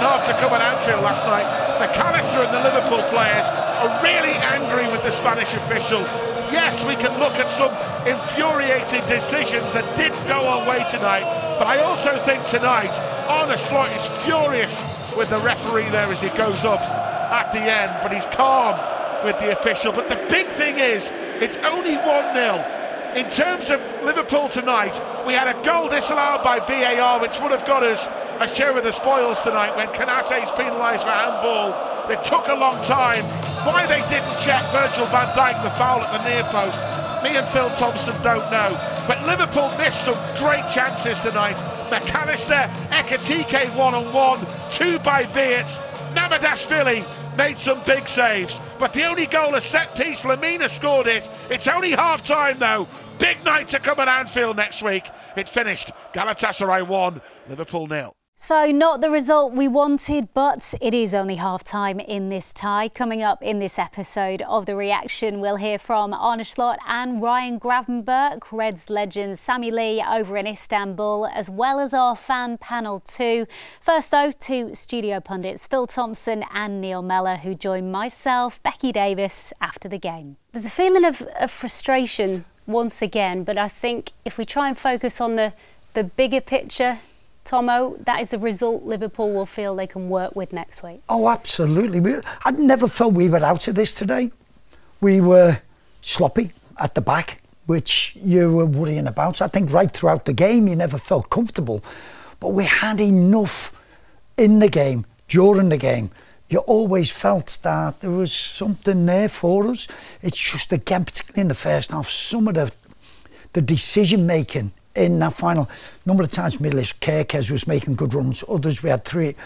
half to come at Anfield last night. McAllister and the Liverpool players are really angry with the Spanish official. Yes, we can look at some infuriating decisions that didn't go our way tonight, but I also think tonight Arne Slot is furious with the referee there as he goes up at the end, but he's calm with the official. But the big thing is, it's only 1-0. In terms of Liverpool tonight, we had a goal disallowed by VAR, which would have got us a share of the spoils tonight when Konaté's penalised for handball. It took a long time. Why they didn't check Virgil van Dijk the foul at the near post, me and Phil Thompson don't know. But Liverpool missed some great chances tonight. McAllister, Ekitike 1-on-1, 2 by Wirtz. Namadashvili made some big saves, but the only goal, a set piece, Lemina scored it. It's only half time though. Big night to come at Anfield next week. It finished Galatasaray 1, Liverpool 0. So not the result we wanted, but it is only half-time in this tie. Coming up in this episode of The Reaction, we'll hear from Arne Slot and Ryan Gravenberch, Reds legend Sammy Lee over in Istanbul, as well as our fan panel too. First though, two studio pundits, Phil Thompson and Neil Mellor, who join myself, Becky Davis, after the game. There's a feeling of frustration once again, but I think if we try and focus on the bigger picture, Tomo, that is the result Liverpool will feel they can work with next week. Oh, absolutely. I never felt we were out of this today. We were sloppy at the back, which you were worrying about. I think right throughout the game, you never felt comfortable. But we had enough in the game, during the game. You always felt that there was something there for us. It's just, again, particularly in the first half, some of the decision-making in that final number of times, Milos Kerkez was making good runs. Others we had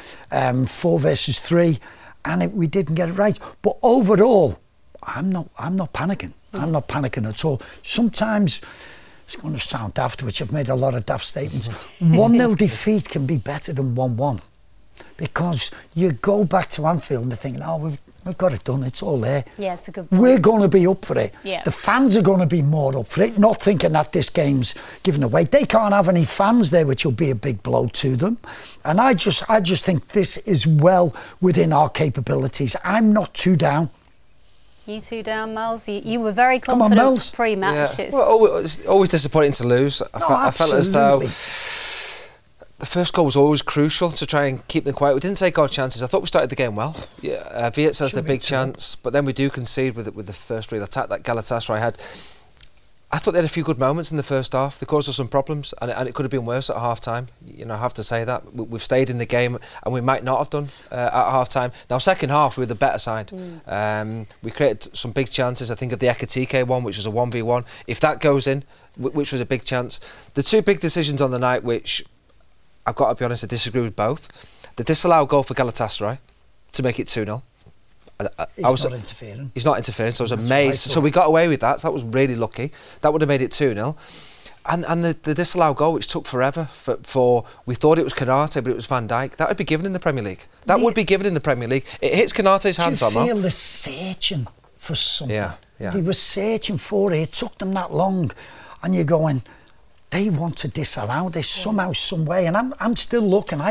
4 versus 3, and we didn't get it right. But overall, I'm not panicking. I'm not panicking at all. Sometimes it's going to sound daft, which I've made a lot of daft statements. 1-0 defeat can be better than 1-1, because you go back to Anfield and they're thinking, oh, we've got it done, it's all there. Yeah, it's a good point. We're going to be up for it. Yeah. The fans are going to be more up for it, not thinking that this game's given away. They can't have any fans there, which will be a big blow to them. And I just think this is well within our capabilities. I'm not too down. You two down, Miles? You were very confident pre-match. Yeah. Well, it's always disappointing to lose. I felt as though the first goal was always crucial to try and keep them quiet. We didn't take our chances. I thought we started the game well. Yeah, Wirtz has the big chance, but then we do concede with the first real attack that Galatasaray had. I thought they had a few good moments in the first half. They caused us some problems, and it could have been worse at half-time. You know, I have to say that. We've stayed in the game, and we might not have done at half-time. Now, second half, we were the better side. We created some big chances. I think of the Ekitike one, which was a 1v1. If that goes in, which was a big chance. The two big decisions on the night, which I've got to be honest, I disagree with both. The disallowed goal for Galatasaray to make it 2-0. He's not interfering. He's not interfering, so I was amazed. So we got away with that, so that was really lucky. That would have made it 2-0. And the disallowed goal, which took forever for we thought it was Konaté, but it was Van Dijk. That would be given in the Premier League. That would be given in the Premier League. It hits Konaté's hands on. Do you feel they're searching for something? Yeah. They were searching for it. It took them that long. And you're going, they want to disallow this somehow, some way. And I'm still looking.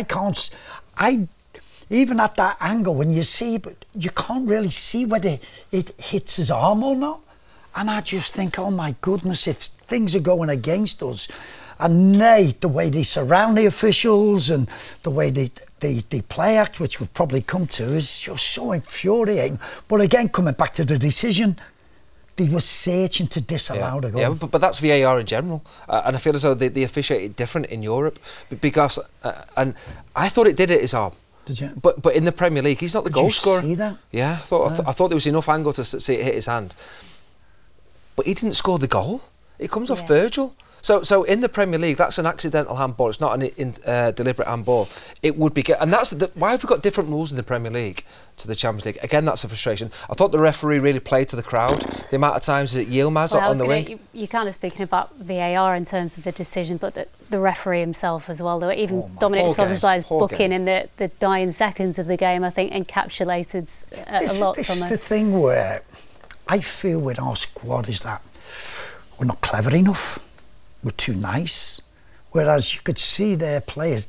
Even at that angle, when you see, but you can't really see whether it hits his arm or not. And I just think, oh my goodness, if things are going against us, and the way they surround the officials and the way they play act, which we'll probably come to, is just so infuriating. But again, coming back to the decision, they were searching to disallow the goal. Yeah, but that's VAR in general. And I feel as though they officiate different in Europe. Because, and I thought it did hit his arm. Did you? But in the Premier League, he's not the goal scorer. Did you see that? Yeah, I thought there was enough angle to see it hit his hand. But he didn't score the goal. It comes off Virgil. So in the Premier League, that's an accidental handball. It's not an deliberate handball. It would be, and that's why have we got different rules in the Premier League to the Champions League? Again, that's a frustration. I thought the referee really played to the crowd. The amount of times that Yilmaz on the wing. You're kind of speaking about VAR in terms of the decision, but the referee himself as well. Even Dominic Szoboszlai's booking in the dying seconds of the game, I think, encapsulated a lot. This is the thing where I feel with our squad is that we're not clever enough. We're too nice. Whereas you could see their players,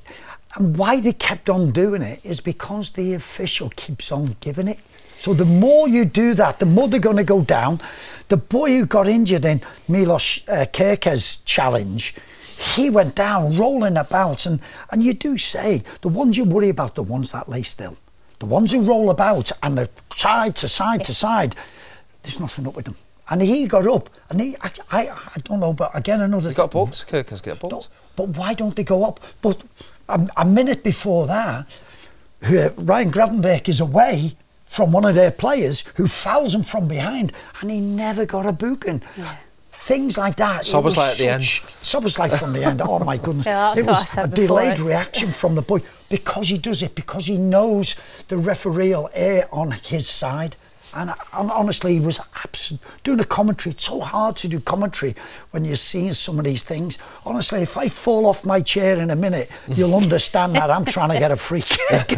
And why they kept on doing it is because the official keeps on giving it. So the more you do that, the more they're going to go down. The boy who got injured in Milos Kerkez's challenge, he went down rolling about. And you do say, the ones you worry about, the ones that lay still. The ones who roll about and they're side to side to side, there's nothing up with them. And he got up, and I don't know, but again, another... He got booked, Kerkez got booked. No, but why don't they go up? But a minute before that, Ryan Gravenberch is away from one of their players who fouls him from behind, and he never got a booking. Yeah. Things like that. Szoboszlai at the end. Szoboszlai from the end. Oh my goodness! Yeah, it was a delayed reaction from the boy because he does it because he knows the referee will err on his side. And honestly, he was doing a commentary. It's so hard to do commentary when you're seeing some of these things. Honestly, if I fall off my chair in a minute, you'll understand that I'm trying to get a free kick.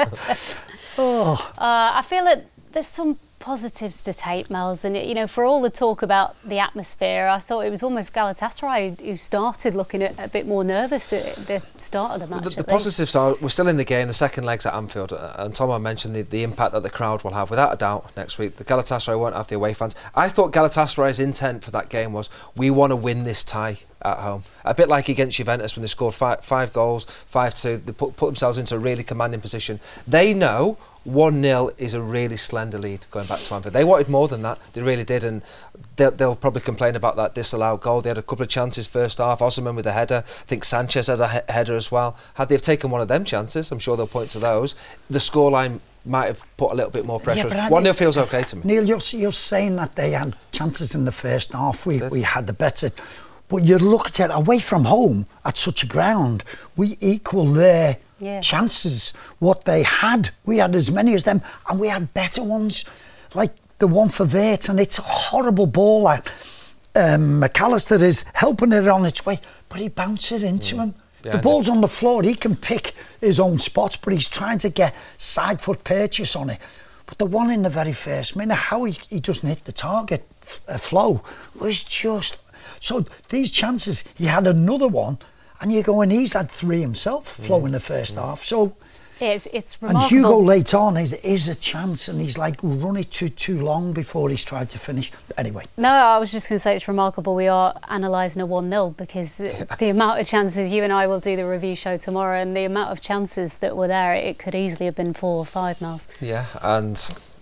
I feel that there's some positives to take, Mels, and you know, for all the talk about the atmosphere, I thought it was almost Galatasaray who started looking a bit more nervous at the start of the match. The positives are we're still in the game. The second leg's at Anfield, and Tomo mentioned the impact that the crowd will have, without a doubt, next week. The Galatasaray won't have the away fans. I thought Galatasaray's intent for that game was we want to win this tie at home. A bit like against Juventus when they scored five goals, 5-2. They put themselves into a really commanding position. They know 1-0 is a really slender lead going back to Anfield. They wanted more than that. They really did, and they'll probably complain about that disallowed goal. They had a couple of chances first half. Osman with a header. I think Sanchez had a header as well. Had they have taken one of them chances, I'm sure they'll point to those. The scoreline might have put a little bit more pressure. 1-0 feels okay to me. Neil, you're saying that they had chances in the first half. We had the better. But you look at it, away from home at such a ground, we equal their chances, what they had. We had as many as them, and we had better ones, like the one for Vert, and it's a horrible ball that McAllister is helping it on its way, but he bounces it into him. The ball's on the floor, he can pick his own spots, but he's trying to get side foot purchase on it. But the one in the very first minute, how he doesn't hit the target, Flo, was just... So these chances, he had another one, and you're going, he's had 3 himself, Flo, in the first half. So it's remarkable. And Hugo late on is a chance, and he's like run it too long before he's tried to finish. Anyway. No, I was just going to say it's remarkable we are analysing a 1-0 because the amount of chances, you and I will do the review show tomorrow, and the amount of chances that were there, it could easily have been 4 or 5, Miles. Yeah, and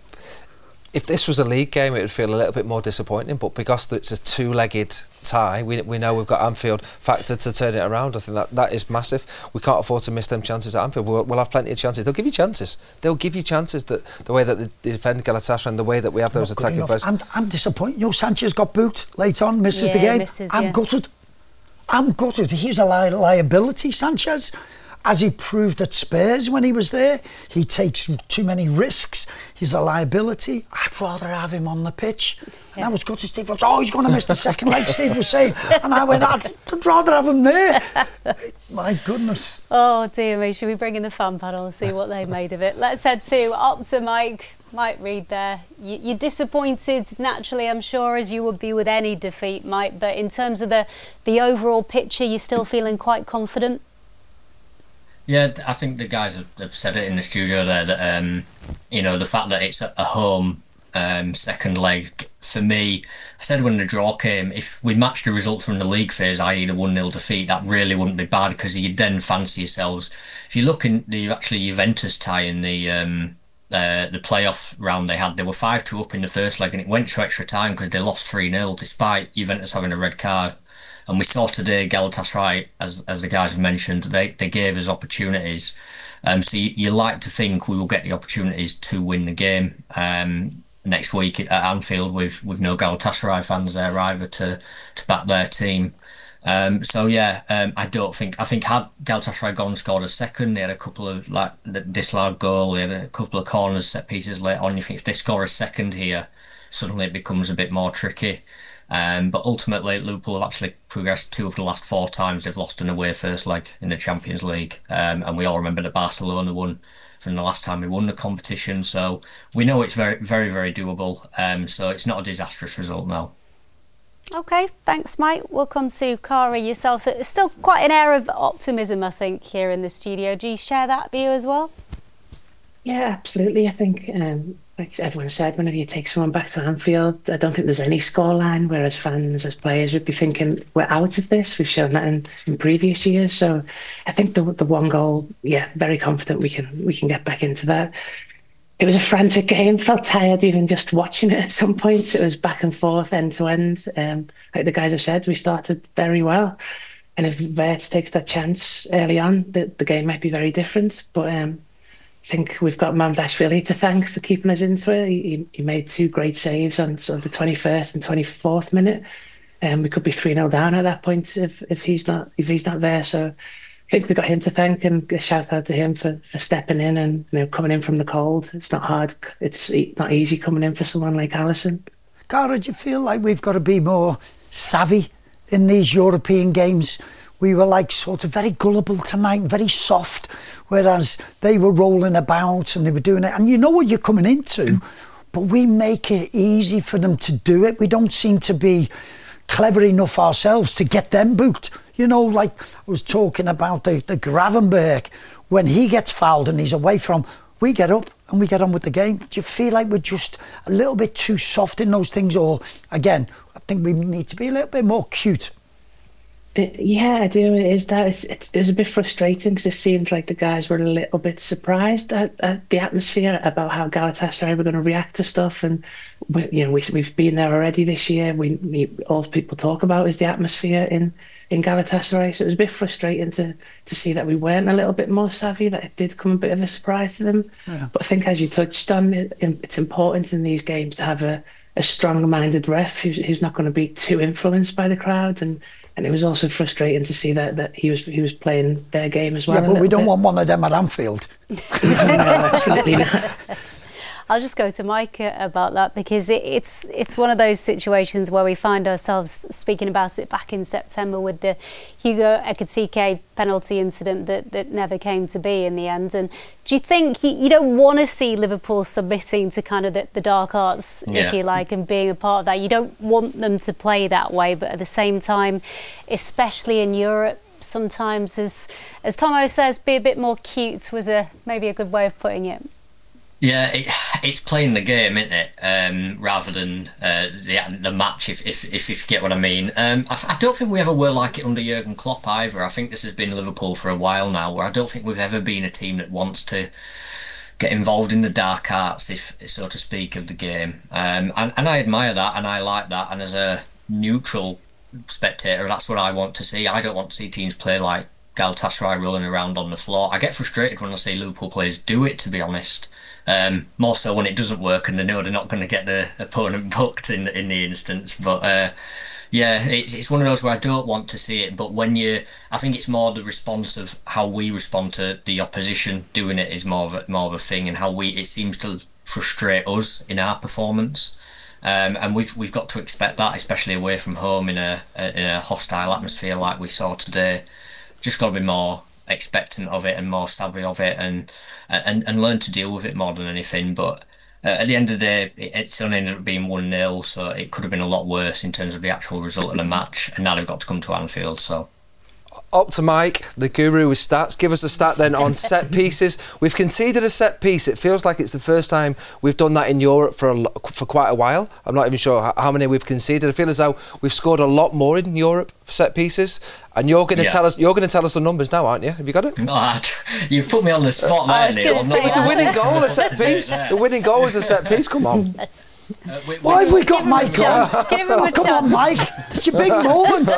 if this was a league game, it would feel a little bit more disappointing, but because it's a two-legged tie, we know we've got Anfield factor to turn it around. I think that is massive. We can't afford to miss them chances at Anfield. We'll have plenty of chances. They'll give you chances. They'll give you chances, that the way that they defend Galatasaray and the way that we have those attacking players. I'm disappointed. You know, Sanchez got booked late on, misses the game. I'm gutted. I'm gutted. He's a liability, Sanchez. As he proved at Spurs when he was there, he takes too many risks. He's a liability. I'd rather have him on the pitch. And I was good to Steve. He's going to miss the second leg, Steve was saying. And I went, I'd rather have him there. My goodness. Oh, dear me. Should we bring in the fan panel and see what they made of it? Let's head to Opta Mike Reed there. You're disappointed, naturally, I'm sure, as you would be with any defeat, Mike. But in terms of the overall picture, you're still feeling quite confident? Yeah, I think the guys have said it in the studio there that, the fact that it's a home second leg, for me, I said when the draw came, if we matched the result from the league phase, i.e. the 1-0 defeat, that really wouldn't be bad because you'd then fancy yourselves. If you look in the Juventus tie in the playoff round they were 5-2 up in the first leg and it went to extra time because they lost 3-0 despite Juventus having a red card. And we saw today Galatasaray, as the guys have mentioned, they gave us opportunities. So you like to think we will get the opportunities to win the game next week at Anfield with no Galatasaray fans there either to back their team. I think had Galatasaray gone and scored a second, they had a couple of the disallowed goal, they had a couple of corners, set pieces later on. You think if they score a second here, suddenly it becomes a bit more tricky. But ultimately, Liverpool have actually progressed 2 of the last 4 times they've lost an away first leg in the Champions League. And we all remember that Barcelona won from the last time we won the competition. So we know it's very, very, very doable. So it's not a disastrous result now. Okay, thanks, Mike. We'll come to Cara yourself. There's still quite an air of optimism, I think, here in the studio. Do you share that view as well? Yeah, absolutely. I think, like everyone said, whenever you take someone back to Anfield, I don't think there's any scoreline where as fans, as players, would be thinking, we're out of this. We've shown that in previous years. So I think the one goal, very confident we can get back into that. It was a frantic game. Felt tired even just watching it at some points. It was back and forth, end to end. Like the guys have said, we started very well. And if Wirtz takes that chance early on, the game might be very different. But I think we've got Mamdashvili to thank for keeping us into it. He made 2 great saves on sort of the 21st and 24th minute. We could be 3-0 down at that point if he's not there. So I think we got him to thank, and a shout out to him for stepping in and coming in from the cold. It's not hard. It's not easy coming in for someone like Alisson. Cara, do you feel like we've got to be more savvy in these European games? We were like sort of very gullible tonight, very soft, whereas they were rolling about and they were doing it. And you know what you're coming into, but we make it easy for them to do it. We don't seem to be clever enough ourselves to get them booked. Like I was talking about the Gravenberch, when he gets fouled and he's away from, we get up and we get on with the game. Do you feel like we're just a little bit too soft in those things? Or, again, I think we need to be a little bit more cute. I do. It is that. It was a bit frustrating because it seemed like the guys were a little bit surprised at the atmosphere about how Galatasaray were going to react to stuff. And we've been there already this year. All people talk about is the atmosphere in Galatasaray. So it was a bit frustrating to see that we weren't a little bit more savvy. That it did come a bit of a surprise to them. Yeah. But I think, as you touched on, it's important in these games to have a strong-minded ref who's not going to be too influenced by the crowd. And it was also frustrating to see that he was playing their game as well. Yeah, but we don't want one of them at Anfield. No, absolutely not. I'll just go to Mike about that, because it's one of those situations where we find ourselves speaking about it back in September with the Hugo Ekitike penalty incident that never came to be in the end. And do you think you don't want to see Liverpool submitting to kind of the dark arts, if you like, and being a part of that? You don't want them to play that way, but at the same time, especially in Europe, sometimes, as Tomo says, be a bit more cute was maybe a good way of putting it. Yeah, it's playing the game, isn't it? Rather than the match, if you get what I mean. I don't think we ever were like it under Jurgen Klopp either. I think this has been Liverpool for a while now, where I don't think we've ever been a team that wants to get involved in the dark arts, if so to speak, of the game. And I admire that, and I like that. And as a neutral spectator, that's what I want to see. I don't want to see teams play like Galatasaray rolling around on the floor. I get frustrated when I see Liverpool players do it, to be honest. More so when it doesn't work and they know they're not going to get the opponent booked in the instance. But it's one of those where I don't want to see it. But I think it's more the response of how we respond to the opposition doing it is more of a thing, and how it seems to frustrate us in our performance. And we've got to expect that, especially away from home in a hostile atmosphere like we saw today. Just got to be more expectant of it and more savvy of it, and learn to deal with it more than anything. But at the end of the day, it's only ended up being 1-0, so it could have been a lot worse in terms of the actual result of the match, and now they've got to come to Anfield. So up to Mike, the guru with stats. Give us a stat then on set pieces. We've conceded a set piece. It feels like it's the first time we've done that in Europe for quite a while. I'm not even sure how many we've conceded. I feel as though we've scored a lot more in Europe for set pieces. And you're going to tell us. You're going to tell us the numbers now, aren't you? Have you got it? No, you've put me on the spot there, Neil. It was the winning goal, a set piece. The winning goal was a set piece. Come on. Why have we got Mike on? Come on, Mike. It's your big moment.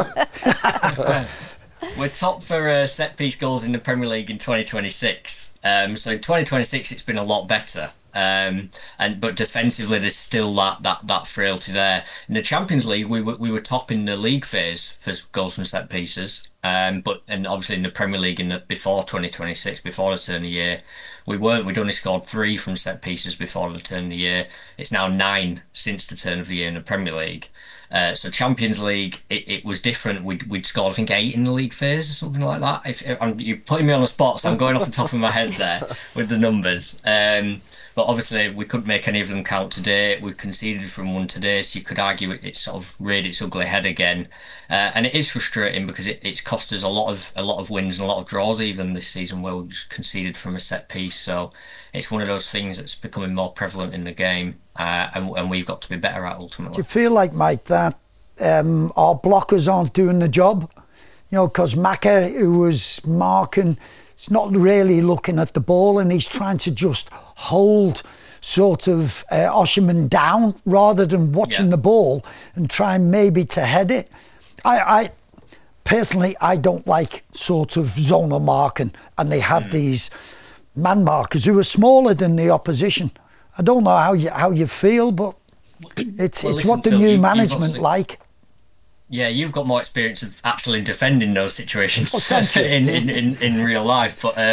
We're top for set piece goals in the Premier League in 2026. So in 2026, it's been a lot better. But defensively, there's still that frailty there. In the Champions League, we were top in the league phase for goals from set pieces. And obviously in the Premier League before 2026, before the turn of the year, we weren't. We'd only scored 3 from set pieces before the turn of the year. It's now 9 since the turn of the year in the Premier League. So Champions League, it was different. We'd scored, I think, 8 in the league phase or something like that. You're putting me on the spot, so I'm going off the top of my head there with the numbers. But obviously, we couldn't make any of them count today. We conceded from one today, so you could argue it sort of reared its ugly head again. And it is frustrating because it's cost us a lot of wins and a lot of draws even this season where we just conceded from a set piece. So it's one of those things that's becoming more prevalent in the game, and we've got to be better at ultimately. Do you feel like, Mike, that our blockers aren't doing the job? You know, because Maka, who was marking, is not really looking at the ball, and he's trying to just hold sort of Osherman down rather than watching the ball and trying maybe to head it. I personally, I don't like sort of zonal marking, and they have these man markers who are smaller than the opposition. I don't know how you feel, but it's what the new management like. Yeah, you've got more experience of actually defending those situations in real life. But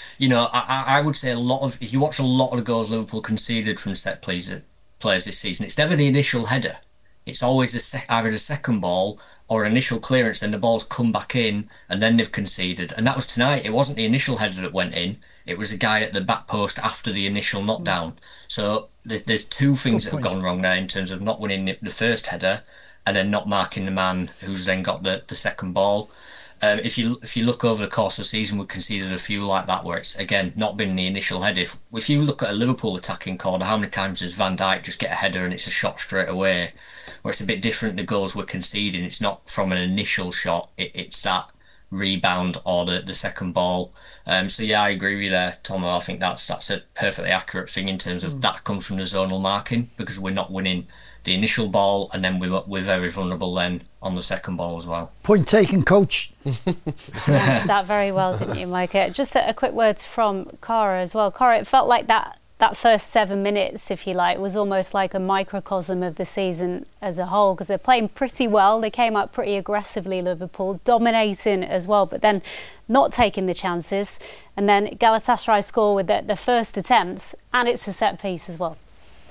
I would say if you watch a lot of the goals Liverpool conceded from set players this season, it's never the initial header. It's always either the second ball or initial clearance, and the ball's come back in, and then they've conceded. And that was tonight. It wasn't the initial header that went in. It was a guy at the back post after the initial knockdown. So there's two things that have gone wrong there in terms of not winning the first header and then not marking the man who's then got the second ball. If you look over the course of the season, we've conceded a few like that where it's, again, not been the initial header. If you look at a Liverpool attacking corner, how many times does Van Dijk just get a header and it's a shot straight away? Where it's a bit different, the goals we're conceding, it's not from an initial shot, it's that rebound or the second ball. So yeah, I agree with you there, Tom. I think that's a perfectly accurate thing in terms of that comes from the zonal marking, because we're not winning the initial ball, and then we're very vulnerable then on the second ball as well. Point taken, coach. That very well, didn't you, Mike? Just a quick word from Cara as well. Cara, it felt like that first 7 minutes, if you like, was almost like a microcosm of the season as a whole, because they're playing pretty well. They came out pretty aggressively, Liverpool, dominating as well, but then not taking the chances. And then Galatasaray score with the first attempt, and it's a set piece as well.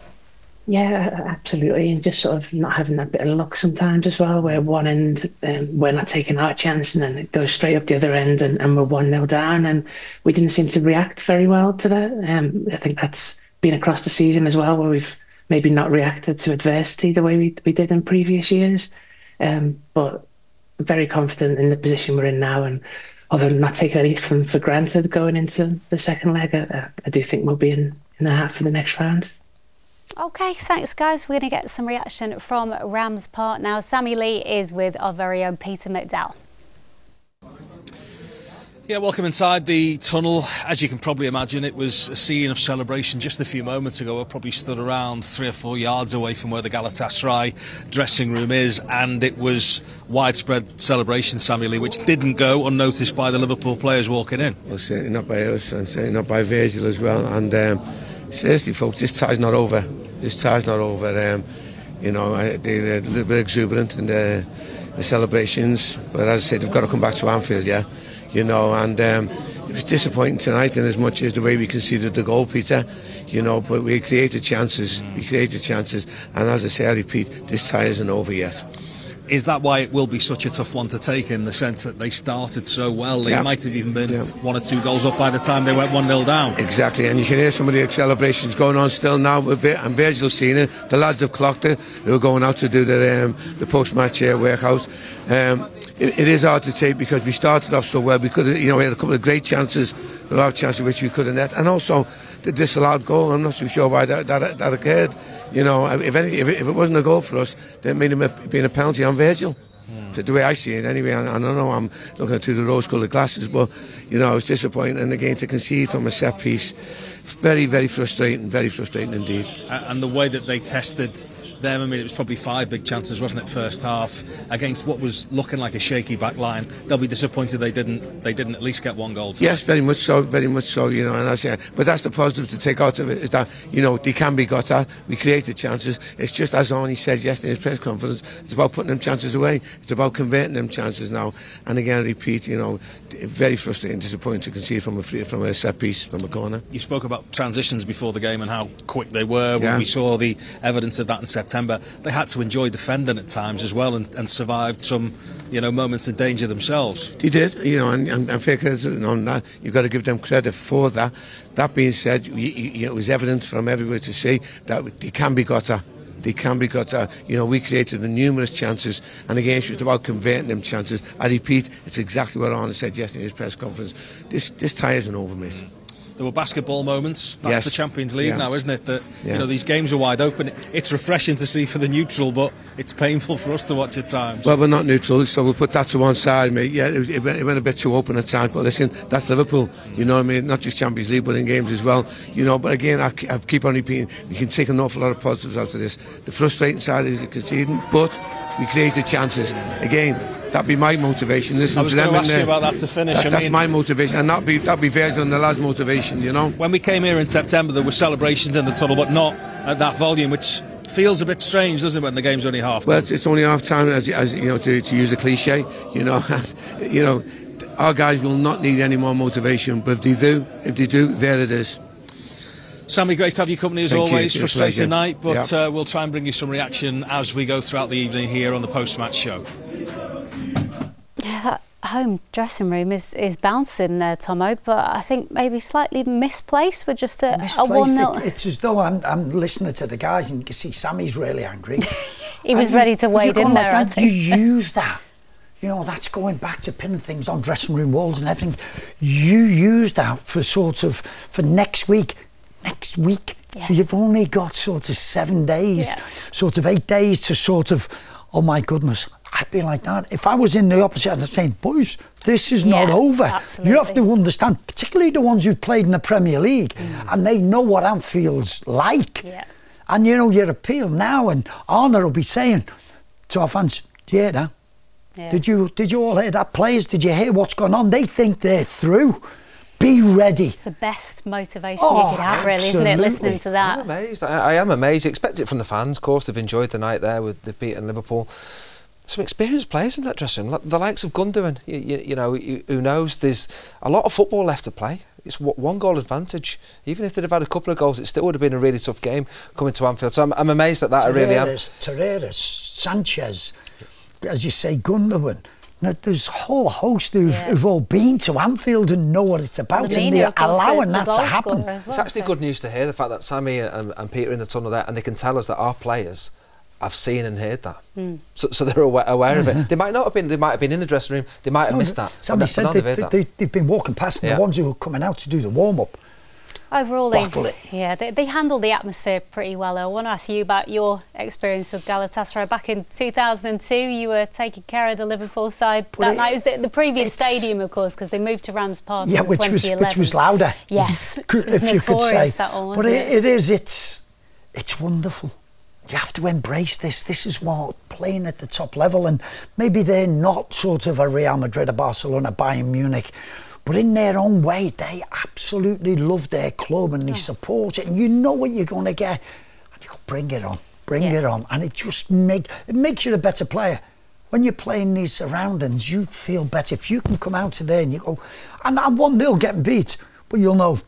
Yeah, absolutely. And just sort of not having that bit of luck sometimes as well, where one end we're not taking our chance and then it goes straight up the other end and we're 1-0 down, and we didn't seem to react very well to that. I think that's been across the season as well, where we've maybe not reacted to adversity the way we did in previous years. But very confident in the position we're in now, and although not taking anything for granted going into the second leg, I do think we'll be in the hat for the next round. OK, thanks, guys. We're going to get some reaction from Rams Park now. Sammy Lee is with our very own Peter McDowell. Yeah, welcome inside the tunnel. As you can probably imagine, it was a scene of celebration just a few moments ago. I probably stood around 3 or 4 yards away from where the Galatasaray dressing room is, and it was widespread celebration, Sammy Lee, which didn't go unnoticed by the Liverpool players walking in. Well, certainly not by us, and certainly not by Virgil as well. And seriously, folks, this tie's not over. This tie's not over. They're a little bit exuberant in the celebrations, but as I said, they've got to come back to Anfield, yeah. And it was disappointing tonight in as much as the way we conceded the goal, Peter. But we created chances. And as I say, I repeat, this tie isn't over yet. Is that why it will be such a tough one to take, in the sense that they started so well? They might have even been 1 or 2 goals up by the time they went 1-0 down. Exactly, and you can hear some of the celebrations going on still now. And Virgil's seen it. The lads have clocked it. They were going out to do the post-match workout. It is hard to take because we started off so well. We could have, we had a couple of great chances, a lot of chances which we could have net, and also the disallowed goal. I'm not too sure why that occurred. If it wasn't a goal for us, then it may have been a penalty on Virgil. So the way I see it, anyway. I don't know. I'm looking through the rose-coloured glasses, but it's disappointing. And again, to concede from a set piece, very, very frustrating. Very frustrating indeed. And the way that they tested them, I mean, it was probably 5 big chances, wasn't it, first half, against what was looking like a shaky back line. They'll be disappointed they didn't at least get 1 goal tonight. Yes, very much so, and I say, but that's the positive to take out of it, is that they can be got at. We created chances. It's just as Arnie said yesterday in his press conference, it's about putting them chances away. It's about converting them chances now. And again, I repeat, very frustrating, disappointing to concede from a set piece, from a corner. You spoke about transitions before the game and how quick they were when we saw the evidence of that in set September, they had to enjoy defending at times as well and survived some, moments of danger themselves. They did, and fair credit on that. You've got to give them credit for that. That being said, it was evident from everywhere to see that they can be got at. They can be got at. We created numerous chances, and again, it's about converting them chances. I repeat, it's exactly what Arne said yesterday in his press conference. This tie isn't over, mate. There were basketball moments. That's yes. the Champions League now, isn't it? That yeah. These games are wide open. It's refreshing to see for the neutral, but it's painful for us to watch at times. Well, we're not neutral, so we'll put that to one side, mate. Yeah, it went a bit too open at times, but listen, that's Liverpool. You know what I mean? Not just Champions League, but in games as well. But again, I keep on repeating, we can take an awful lot of positives out of this. The frustrating side is the conceding, but we created chances. Again, that'd be my motivation. Listen I was to them going to ask you about that to finish. That's my motivation, and that'd be Virgil and the lads' motivation. When we came here in September, there were celebrations in the tunnel, but not at that volume, which feels a bit strange, doesn't it, when the game's only half time? Well, it's only half time, as to use a cliche. Our guys will not need any more motivation, but if they do, there it is. Sammy, great to have your company as Thank always. you. Frustrating night, but yeah. We'll try and bring you some reaction as we go throughout the evening here on the post-match show. Yeah, that home dressing room is bouncing there, Tomo, but I think maybe slightly misplaced with just a 1-0. It's as though I'm listening to the guys and you can see Sammy's really angry. He was ready to wade in there, I think. You use that. That's going back to pinning things on dressing room walls and everything. You use that for next week. Yeah. So you've only got sort of 7 days, sort of 8 days to oh my goodness, I'd be like that. If I was in the opposite, I'd be saying, boys, this is not over. Absolutely. You have to understand, particularly the ones who played in the Premier League, and they know what Anfield's like. Yeah. And your appeal now, and Arne will be saying to our fans, do you hear that? Yeah. Did you all hear that, players? Did you hear what's going on? They think they're through. Be ready. It's the best motivation you could have, really, isn't it, listening to that? I'm amazed. I am amazed. You expect it from the fans, of course. They've enjoyed the night there with the beating Liverpool. Some experienced players in that dressing room, the likes of Gundogan. Who knows? There's a lot of football left to play. It's 1 goal advantage. Even if they'd have had a couple of goals, it still would have been a really tough game coming to Anfield. So I'm amazed at that. I really am. Torreira, Sanchez, as you say, Gundogan. Now, there's a whole host who've all been to Anfield and know what it's about, and they're allowing that to happen. Well, it's actually good news to hear, the fact that Sammy and Peter are in the tunnel there, and they can tell us that our players have seen and heard that. So they're aware of it. They might not have been. They might have been in the dressing room. They might have missed that. Somebody said they've been walking past the ones who were coming out to do the warm-up. Overall, they handled the atmosphere pretty well. I want to ask you about your experience with Galatasaray. Back in 2002, you were taking care of the Liverpool side that night. It was the previous stadium, of course, because they moved to Rams Park in 2011. Which was louder. Yes, if you could say. That one, but it's wonderful. You have to embrace this. This is what playing at the top level, and maybe they're not sort of a Real Madrid, a Barcelona, Bayern Munich. But in their own way, they absolutely love their club and they support it. And you know what you're going to get. And you go, bring it on. And it just makes you a better player. When you're playing these surroundings, you feel better. If you can come out today and you go, and I'm 1-0 getting beat, but you'll know,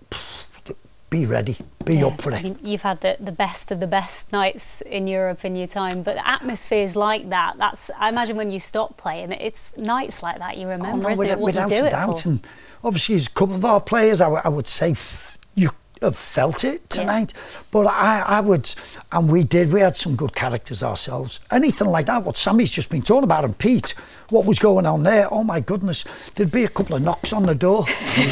be ready, be up for it. I mean, you've had the best of the best nights in Europe in your time, but atmospheres like that, I imagine when you stop playing, it's nights like that you remember, isn't it? What you do it for. And obviously, as a couple of our players, I would say you have felt it tonight. But I would, and we had some good characters ourselves. Anything like that, what Sammy's just been talking about, and Pete, what was going on there, oh my goodness, there'd be a couple of knocks on the door.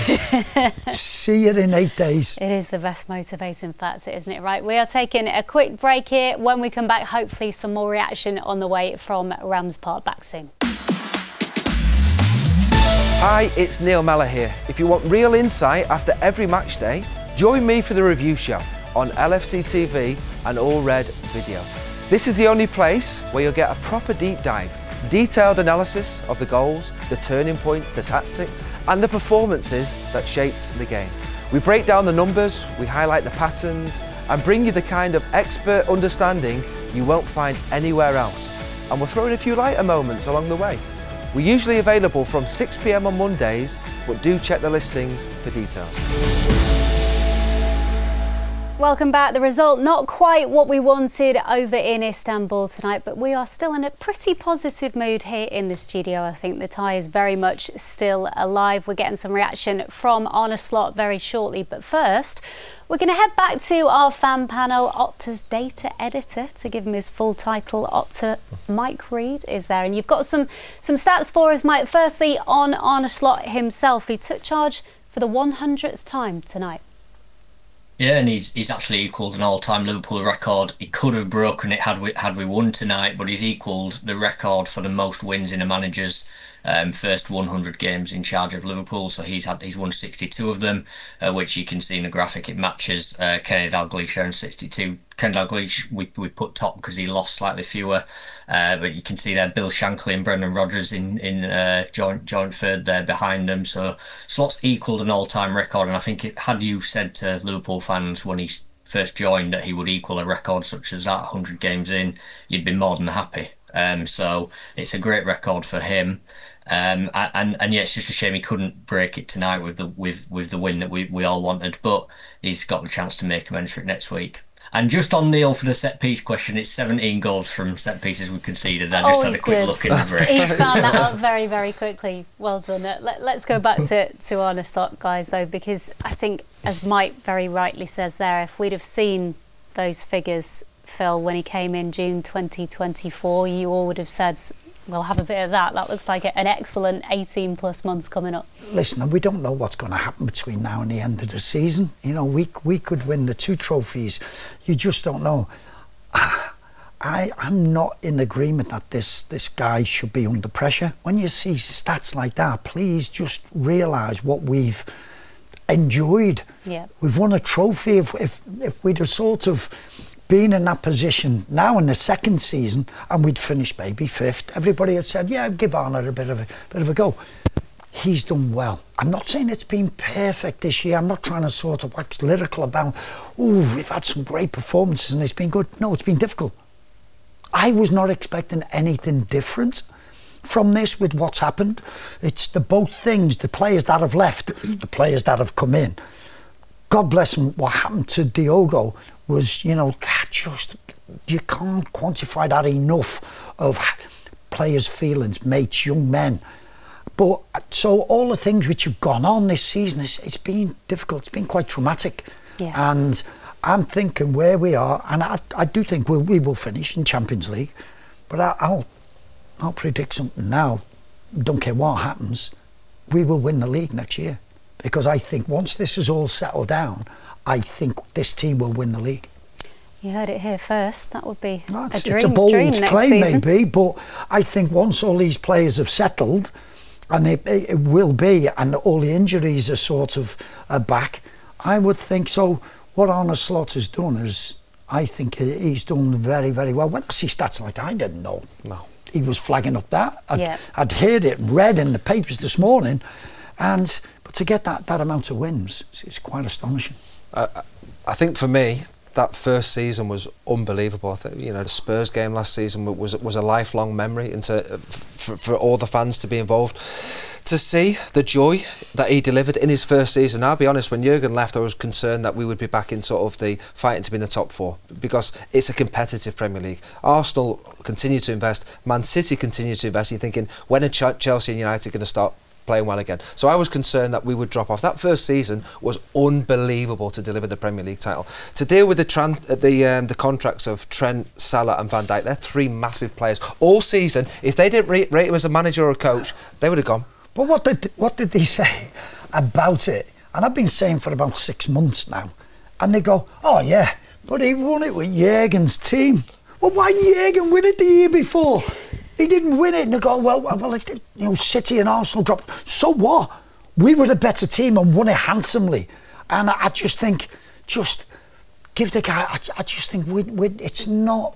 See it in 8 days. It is the best motivating factor, isn't it? Right, we are taking a quick break here. When we come back, hopefully some more reaction on the way from Rams Park. Back soon. Hi, it's Neil Mellor here. If you want real insight after every match day, join me for the review show on LFC TV and All Red Video. This is the only place where you'll get a proper deep dive, detailed analysis of the goals, the turning points, the tactics, and the performances that shaped the game. We break down the numbers, we highlight the patterns, and bring you the kind of expert understanding you won't find anywhere else. And we'll throw in a few lighter moments along the way. We're usually available from 6 p.m. on Mondays, but do check the listings for details. Welcome back. The result not quite what we wanted over in Istanbul tonight, but we are still in a pretty positive mood here in the studio. I think the tie is very much still alive. We're getting some reaction from Arne Slot very shortly, but first we're going to head back to our fan panel. Opta's data editor, to give him his full title, Opta, Mike Reid, is there, and you've got some stats for us, Mike. Firstly, on Arne Slot himself, he took charge for the 100th time tonight. Yeah, and he's actually equalled an all-time Liverpool record. He could have broken it had we won tonight, but he's equalled the record for the most wins in a manager's first 100 games in charge of Liverpool. So he's won 62 of them, which you can see in the graphic. It matches Kenny Dalglish on 62. Kenny Dalglish we put top because he lost slightly fewer, but you can see there Bill Shankly and Brendan Rodgers in joint third there behind them. So Slot's equalled an all-time record, and I think had you said to Liverpool fans when he first joined that he would equal a record such as that 100 games in, you'd be more than happy. So it's a great record for him. And yeah, it's just a shame he couldn't break it tonight with the win that we all wanted, but he's got the chance to make amends for it next week. And just on Neil for the set piece question, it's 17 goals from set pieces we conceded. I just had a quick look in the break. He's found that out very, very quickly. Well done. Let's go back to Arne Slot, guys, though, because I think, as Mike very rightly says there, if we'd have seen those figures, Phil, when he came in June 2024, you all would have said, we'll have a bit of that. That looks like an excellent 18 plus months coming up. Listen, we don't know what's going to happen between now and the end of the season. You know, we could win the 2 trophies. You just don't know. I'm not in agreement that this guy should be under pressure. When you see stats like that, please just realise what we've enjoyed. Yeah. We've won a trophy. If we'd have sort of been in that position now in the second season and we'd finished maybe 5th, everybody had said, yeah, give Arne a bit of a go. He's done well. I'm not saying it's been perfect this year. I'm not trying to sort of wax lyrical about, we've had some great performances and it's been good. No, it's been difficult. I was not expecting anything different from this with what's happened. It's the both things, the players that have left, the players that have come in. God bless him, what happened to Diogo was, you know, you can't quantify that enough of players' feelings, mates, young men. But so all the things which have gone on this season, it's been difficult, it's been quite traumatic. Yeah. And I'm thinking where we are, and I do think we will finish in Champions League, but I'll predict something now, don't care what happens, we will win the league next year. Because I think once this is all settled down, I think this team will win the league. You heard it here first. That would be it's a bold claim, maybe, but I think once all these players have settled, and it will be, and all the injuries are sort of back, I would think so. What Arne Slot has done is, I think he's done very, very well. When I see stats like that, I didn't know. No, he was flagging up that. I'd heard it, read in the papers this morning, but to get that amount of wins, it's quite astonishing. I think for me, that first season was unbelievable. I think, you know, the Spurs game last season was a lifelong memory, and for all the fans to be involved, to see the joy that he delivered in his first season. I'll be honest, when Jurgen left, I was concerned that we would be back in sort of the fighting to be in the top 4, because it's a competitive Premier League. Arsenal continue to invest, Man City continue to invest. You're thinking, when are Chelsea and United going to start playing well again? So I was concerned that we would drop off. That first season was unbelievable to deliver the Premier League title. To deal with the contracts of Trent, Salah and Van Dijk, they're 3 massive players. All season, if they didn't rate him as a manager or a coach, they would have gone. But what did they say about it? And I've been saying for about 6 months now. And they go, oh yeah, but he won it with Jurgen's team. Well, why didn't Jurgen win it the year before? He didn't win it, and they go, well, you know, City and Arsenal dropped. So what? We were the better team and won it handsomely. And I just think, just give the guy. I just think it's not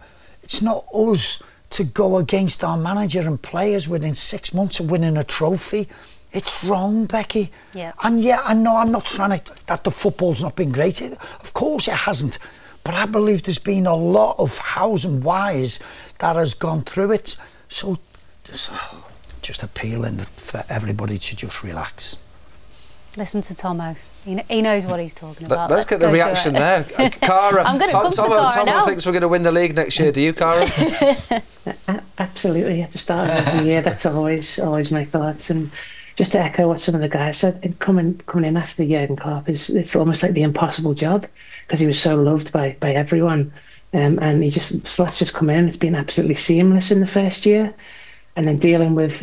us to go against our manager and players within 6 months of winning a trophy. It's wrong, Becky. Yeah. And yeah, I know I'm not trying to that the football's not been great. Of course it hasn't. But I believe there's been a lot of hows and whys that has gone through it. So just appealing for everybody to just relax. Listen to Tomo. He knows what he's talking about. Let's get the reaction there. Cara, I'm going to come to Cara now. Tomo thinks we're going to win the league next year. Do you, Cara? Absolutely. At the start of every year, that's always my thoughts. And just to echo what some of the guys said, coming in after Jurgen Klopp it's almost like the impossible job, because he was so loved by everyone, and Slot's just come in. It's been absolutely seamless in the first year, and then dealing with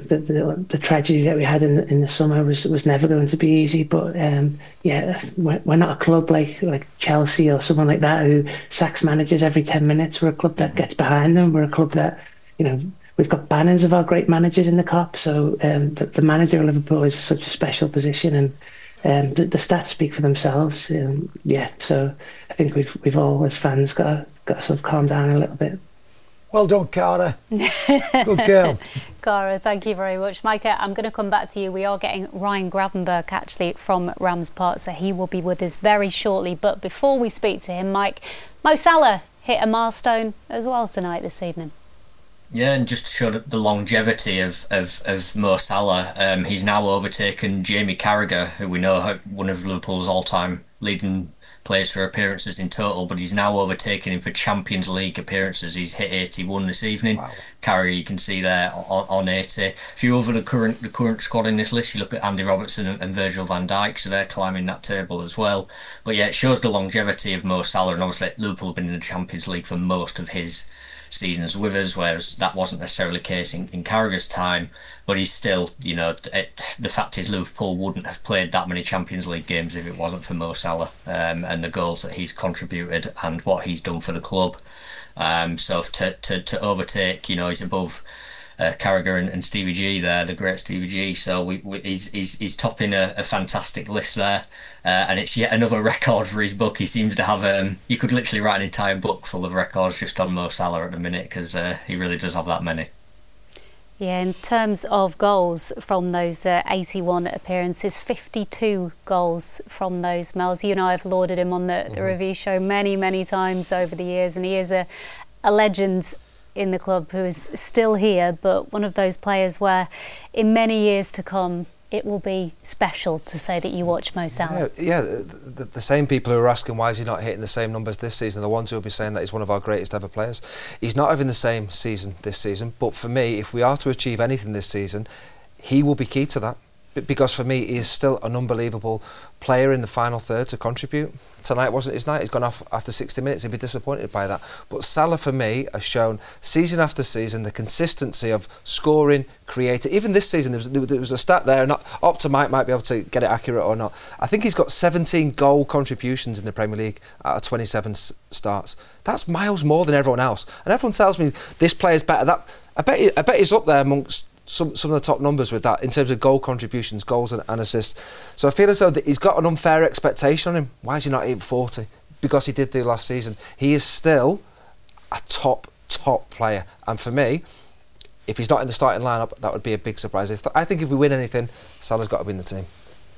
the tragedy that we had in the summer was never going to be easy. But we're not a club like Chelsea or someone like that who sacks managers every 10 minutes. We're a club that gets behind them. We're a club that, we've got banners of our great managers in the Kop. So the manager of Liverpool is such a special position, and the stats speak for themselves. So I think we've all as fans got to sort of calm down a little bit. Well done, Cara. Good girl. Cara, thank you very much. Micah, I'm going to come back to you. We are getting Ryan Gravenberch actually from Rams Park, so he will be with us very shortly. But before we speak to him, Mike, Mo Salah hit a milestone as well tonight this evening. Yeah, and just to show the longevity of Mo Salah, he's now overtaken Jamie Carragher, who we know one of Liverpool's all-time leading players for appearances in total, but he's now overtaken him for Champions League appearances. He's hit 81 this evening. Wow. Carragher, you can see there on 80. If you over the current squad in this list, you look at Andy Robertson and Virgil van Dijk, so they're climbing that table as well. But yeah, it shows the longevity of Mo Salah, and obviously Liverpool have been in the Champions League for most of his seasons with us, whereas that wasn't necessarily the case in Carragher's time. But he's still, the fact is Liverpool wouldn't have played that many Champions League games if it wasn't for Mo Salah, and the goals that he's contributed and what he's done for the club. So to overtake, he's above Carragher and Stevie G there, the great Stevie G. So he's topping a fantastic list there, and it's yet another record for his book. He seems to have you could literally write an entire book full of records just on Mo Salah at the minute, because he really does have that many. Yeah, in terms of goals from those 81 appearances, 52 goals from those. Mel's, you and I have lauded him on the review show many times over the years, and he is a legend in the club who is still here, but one of those players where in many years to come it will be special to say that you watch Mo Salah. Yeah, the same people who are asking why is he not hitting the same numbers this season are the ones who will be saying that he's one of our greatest ever players. He's not having the same season this season, but for me, if we are to achieve anything this season, he will be key to that. Because for me, he is still an unbelievable player in the final third to contribute. Tonight wasn't his night. He's gone off after 60 minutes. He'd be disappointed by that. But Salah, for me, has shown season after season the consistency of scoring, creating. Even this season, there was a stat there, and Opta might be able to get it accurate or not. I think he's got 17 goal contributions in the Premier League out of 27 starts. That's miles more than everyone else. And everyone tells me this player's better. I bet he's up there amongst some of the top numbers with that in terms of goal contributions, goals and assists. So I feel as though that he's got an unfair expectation on him. Why is he not hitting 40? Because he did do last season. He is still a top player. And for me, if he's not in the starting lineup, that would be a big surprise. I think if we win anything, Salah's got to be in the team.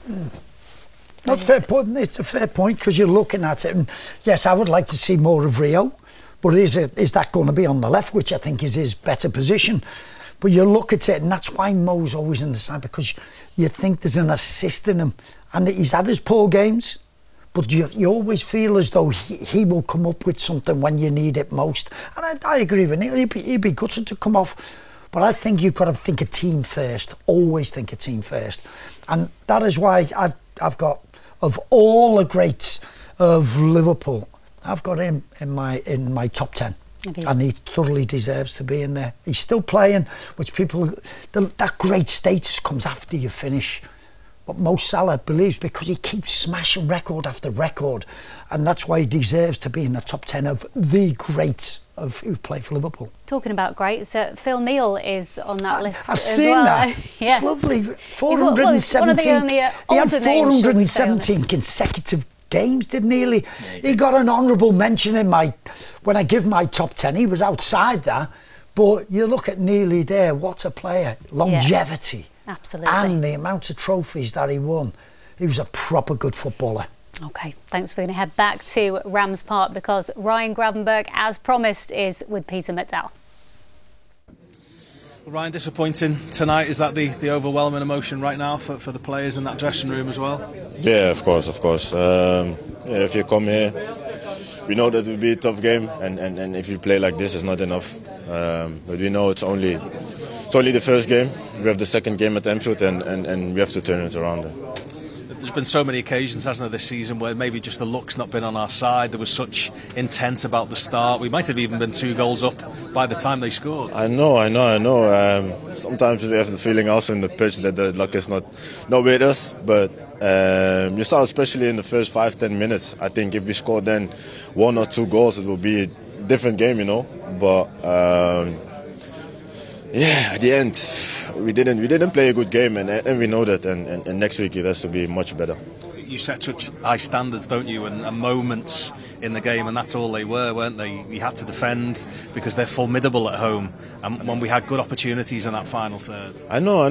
Not fair point. It's a fair point, because you're looking at it, and yes, I would like to see more of Rio, but is that going to be on the left, which I think is his better position? But you look at it, and that's why Mo's always in the side, because you think there's an assist in him. And he's had his poor games, but you always feel as though he will come up with something when you need it most. And I agree with him. He'd be gutted to come off. But I think you've got to think a team first. Always think a team first. And that is why I've got, of all the greats of Liverpool, I've got him in my top 10. And he thoroughly deserves to be in there. He's still playing, which that great status comes after you finish. But Mo Salah believes, because he keeps smashing record after record, and that's why he deserves to be in the top 10 of the greats who play for Liverpool. Talking about greats, Phil Neal is on that list I've as seen well. That. Yeah. It's lovely. 417. He had 417 consecutive games, didn't he? He got an honourable mention in when I give my top 10. He was outside that, but you look at Neely there. What a player! Longevity, absolutely, and the amount of trophies that he won. He was a proper good footballer. Okay, thanks. We're going to head back to Rams Park, because Ryan Gravenberch, as promised, is with Peter McDowell. Ryan, disappointing tonight. Is that the overwhelming emotion right now for the players in that dressing room as well? Yeah, of course. If you come here, we know that it will be a tough game, and if you play like this, it's not enough. But we know it's only the first game. We have the second game at Anfield, and we have to turn it around. There's been so many occasions, hasn't there, this season where maybe just the luck's not been on our side. There was such intent about the start. We might have even been 2 goals up by the time they scored. I know. Sometimes we have the feeling also in the pitch that the luck is not with us. But you saw, especially in the first 5-10 minutes, I think if we scored then 1 or 2 goals, it will be a different game, But at the end, we didn't play a good game, and we know that. And next week it has to be much better. You set such high standards, don't you? And moments in the game, and that's all they were, weren't they? We had to defend because they're formidable at home. And when we had good opportunities in that final third. I know.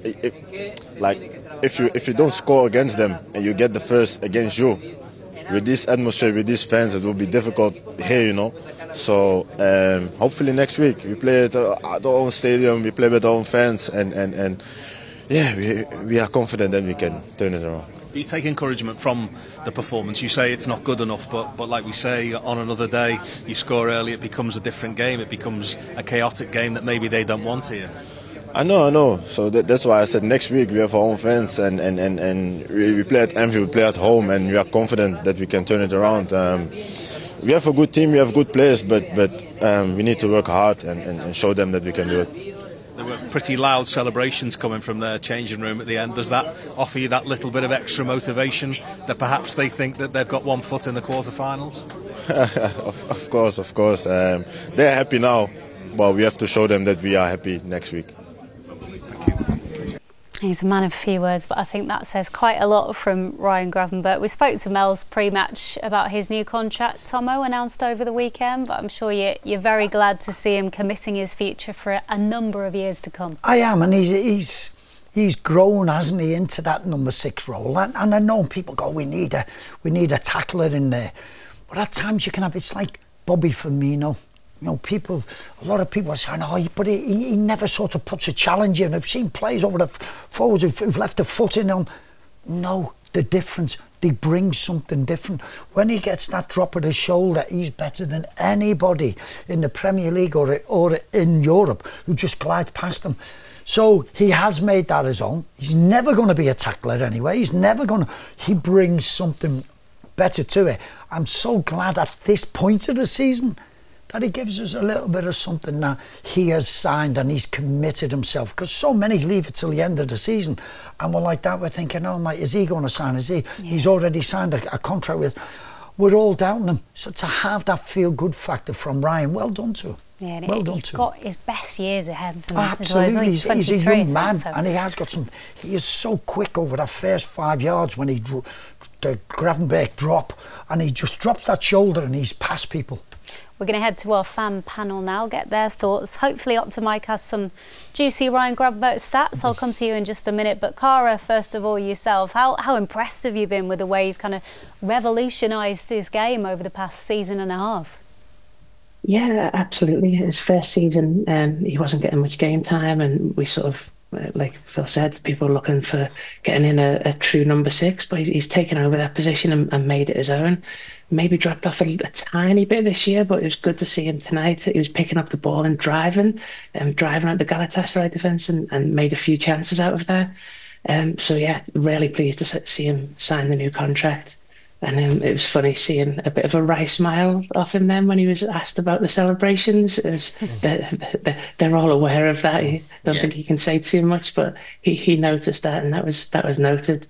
If you don't score against them and you get the first against you, with this atmosphere, with these fans, it will be difficult here, So hopefully next week we play at our own stadium, we play with our own fans, and we are confident that we can turn it around. You take encouragement from the performance. You say it's not good enough, but like we say, on another day, you score early, it becomes a different game. It becomes a chaotic game that maybe they don't want here. I know. So that's why I said next week we have our own fans, and we play at Anfield, we play at home, and we are confident that we can turn it around. We have a good team, we have good players, but we need to work hard and show them that we can do it. There were pretty loud celebrations coming from their changing room at the end. Does that offer you that little bit of extra motivation that perhaps they think that they've got 1 foot in the quarterfinals? Of course. They're happy now, but we have to show them that we are happy next week. He's a man of few words, but I think that says quite a lot from Ryan Gravenberch. We spoke to Mel's pre-match about his new contract, Tomo, announced over the weekend, but I'm sure you're very glad to see him committing his future for a number of years to come. I am, and he's grown, hasn't he, into that number 6 role. And I know people go, we need a tackler in there. But at times you can have, it's like Bobby Firmino. A lot of people are saying, but he never sort of puts a challenge in. I've seen players over the forwards who've left a foot in on. No, the difference, they bring something different. When he gets that drop of the shoulder, he's better than anybody in the Premier League or in Europe who just glides past them. So he has made that his own. He's never going to be a tackler anyway. He brings something better to it. I'm so glad at this point of the season that he gives us a little bit of something that he has signed and he's committed himself. Because so many leave it till the end of the season. And we're like that, we're thinking, is he going to sign? Yeah. He's already signed a contract with... We're all doubting him. So to have that feel-good factor from Ryan, well done to him. Yeah, well done he's got his best years ahead of him. Absolutely, he's a young man, and he has got some... He is so quick over that first 5 yards when the Gravenberch drop, and he just drops that shoulder and he's past people. We're going to head to our fan panel now, get their thoughts. Hopefully Optimike has some juicy Ryan Gravenberch stats. I'll come to you in just a minute. But Cara, first of all, yourself, how impressed have you been with the way he's kind of revolutionised his game over the past season and a half? Yeah, absolutely. His first season, he wasn't getting much game time, and we sort of, like Phil said, people were looking for getting in a true number 6, but he's taken over that position and made it his own. Maybe dropped off a tiny bit this year, but it was good to see him tonight. He was picking up the ball and driving at the Galatasaray defence and made a few chances out of there. So yeah, really pleased to see him sign the new contract. And it was funny seeing a bit of a wry smile off him then when he was asked about the celebrations. They're all aware of that. I don't think he can say too much, but he noticed that, and that was noted.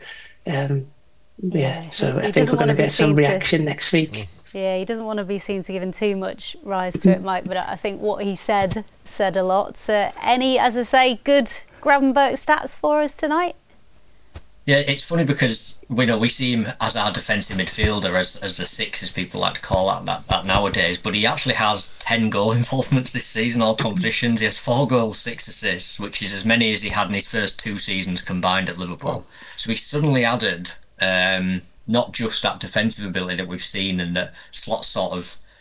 So I think we're going to get some reaction next week. Yeah, he doesn't want to be seen to giving too much rise to it, Mike, but I think what he said a lot. Any, as I say, good Gravenberch stats for us tonight? Yeah, it's funny because we see him as our defensive midfielder, as a 6, as people like to call that nowadays, but he actually has 10 goal involvements this season, all competitions. He has 4 goals, 6 assists, which is as many as he had in his first 2 seasons combined at Liverpool. So he suddenly added not just that defensive ability that we've seen and that Slot sort of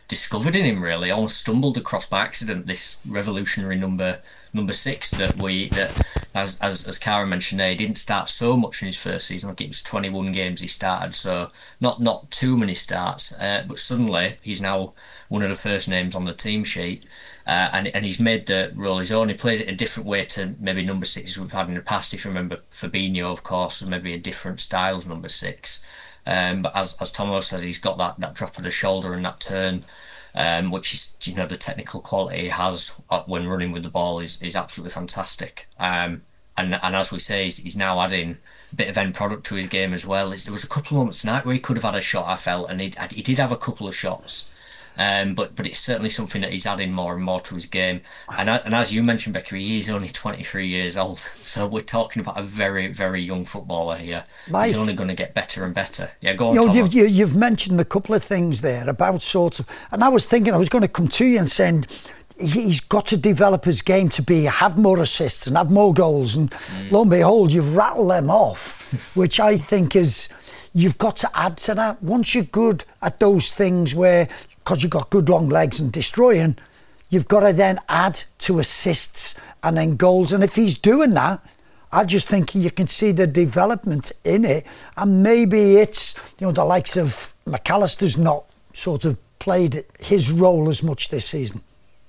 discovered in him, really. Almost stumbled across by accident this revolutionary number 6 that as Cara mentioned there, he didn't start so much in his first season. Like, it was 21 games he started, so not too many starts, but suddenly he's now one of the first names on the team sheet, and he's made the role his own. He plays it a different way to maybe number 6 we've had in the past. If you remember, Fabinho, of course, was maybe a different style of number 6. But as Tomo says, he's got that drop of the shoulder and that turn, which is, the technical quality he has when running with the ball is absolutely fantastic. And as we say, he's now adding a bit of end product to his game as well. There was a couple of moments tonight where he could have had a shot, I felt, and he did have a couple of shots. But it's certainly something that he's adding more and more to his game. And as you mentioned, Becky, he is only 23 years old. So we're talking about a very, very young footballer here. He's only going to get better and better. Yeah, go on, Tom. You've mentioned a couple of things there about sort of... And I was thinking I was going to come to you and saying he's got to develop his game to have more assists and have more goals. And lo and behold, you've rattled them off, which I think is... You've got to add to that. Once you're good at those things where... because you've got good long legs and destroying, you've got to then add to assists and then goals. And if he's doing that, I just think you can see the development in it. And maybe it's, the likes of McAllister's not sort of played his role as much this season.